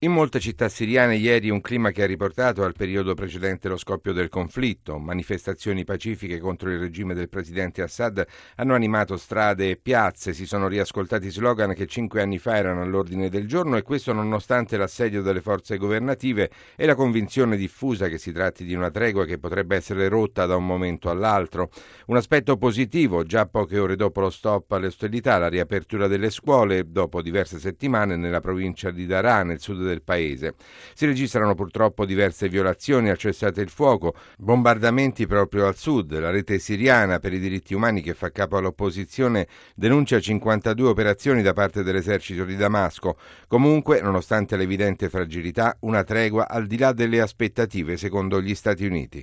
In molte città siriane ieri un clima che ha riportato al periodo precedente lo scoppio del conflitto. Manifestazioni pacifiche contro il regime del presidente Assad hanno animato strade e piazze, si sono riascoltati slogan che 5 anni fa erano all'ordine del giorno, e questo nonostante l'assedio delle forze governative e la convinzione diffusa che si tratti di una tregua che potrebbe essere rotta da un momento all'altro. Un aspetto positivo, già poche ore dopo lo stop alle ostilità, la riapertura delle scuole dopo diverse settimane nella provincia di Daraa, nel sud del paese. Si registrano purtroppo diverse violazioni al cessate il fuoco, bombardamenti proprio al sud. La rete siriana per i diritti umani, che fa capo all'opposizione, denuncia 52 operazioni da parte dell'esercito di Damasco. Comunque, nonostante l'evidente fragilità, una tregua al di là delle aspettative, secondo gli Stati Uniti.